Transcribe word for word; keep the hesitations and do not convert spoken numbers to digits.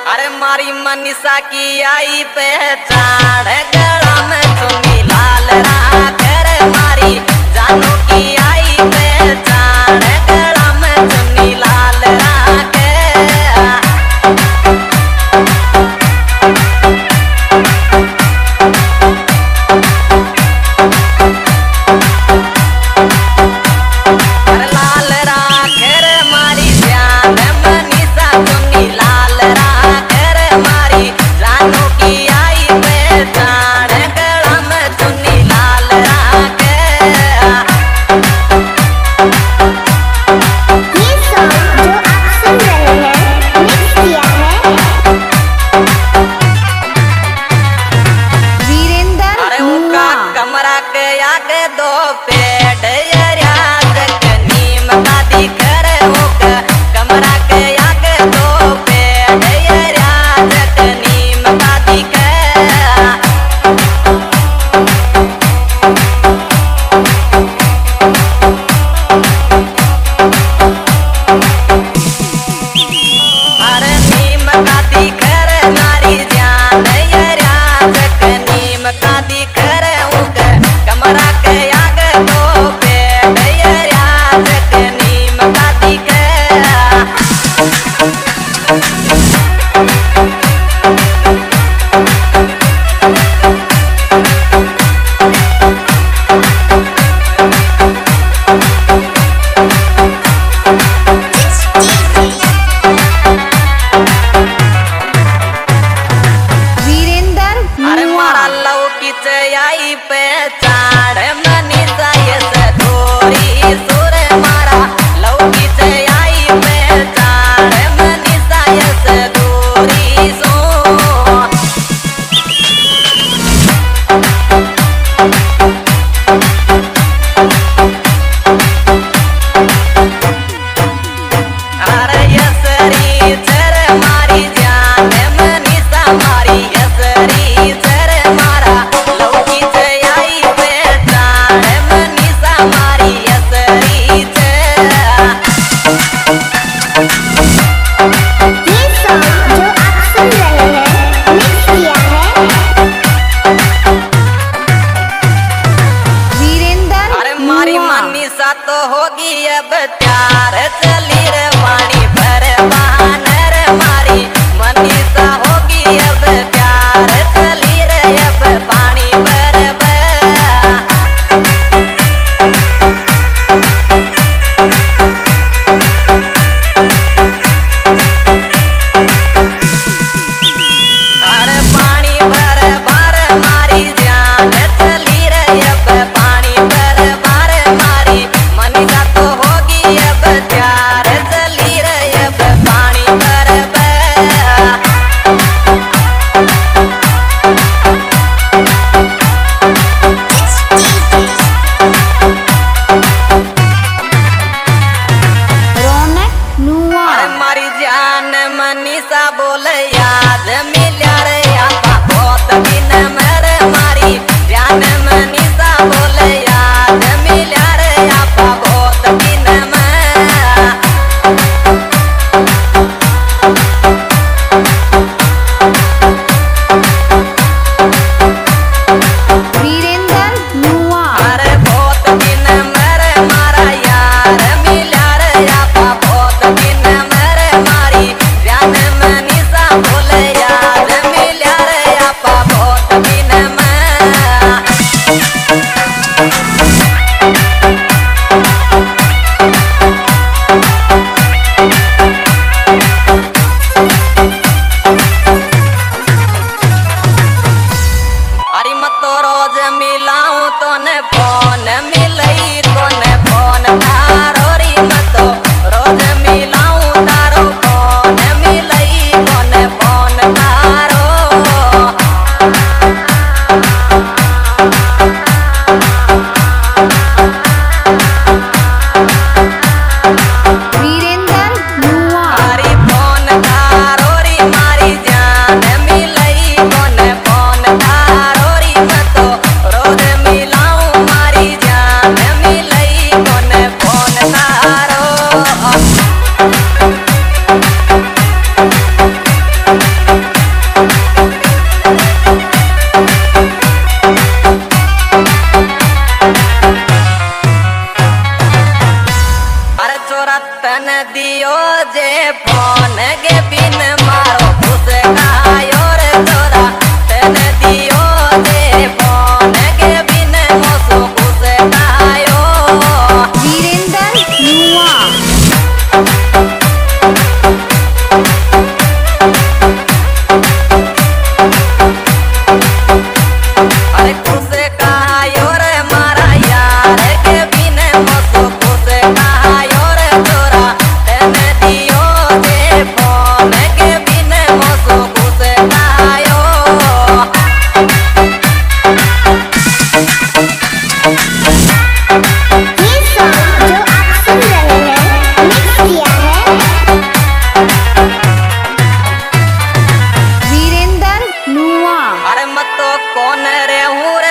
अरे मारी मनीषा की आई पहचान गला में चुन्नी लाल राख रे मारी जानू की आई पहचान गला में चुन्नी लाल राख। लाल राख रे मारी ध्यान मनीषा चुन्नी लाल राख रे मारी जानू की आई पहचान गला में चुन्नी लाल राख। ये सॉन्ग जो आप सुन रहे हैं मिक्स किया है वीरेंद्र अरे उनका कमरा के आगे दो पेड़ नीम का दिख रे होका कमरा के आगे दो पेड़ नीम का दिख। अरे नीम का दिख रे नारी जान नीम का दिख रे होका कमरा के आगे दो पेड़ नीम का दिख। वीरेंद्र अरे मारा लौकी आई पहचान मनीषा ये सदोरी सुर मारा लौकी आई पहचान मनीषा ये सदोरी सो। अरे यसरी चर मारी जान मनीषा मारी यसरी चर मारा लौकी आई पहचान मनीषा मारी यसरी चर। ये सॉन्ग जो आप सुन रहे हैं मिक्स किया है वीरेंद्र अरे मारी मनीषा तो होगी अब प्यार चली रे पानी भर बहान रे मारी मनीषा होगी अब प्यार चली रे अब पानी भर बहा। अरे पानी भर भर मारी जान चली रे अब पानी भर भर मारी मनीषा तो होगी अब प्यार चली रे अब पानी भर बहा। रौनक नुआ अरे मारी जान मनीषा बोले याद मिल्या रे आपा बहुत दिन मर मारी जान मनीषा बोले याद मिल्या रे आपा बहुत दिन में। वीरेंद्र नुआ अरे बहुत दिन मर मारा यार मिल्या रे आपा बहुत दिन मर मारी जान मनीषा बोले याद मिल्या रे आपा बहुत दिन कौन रे हूँ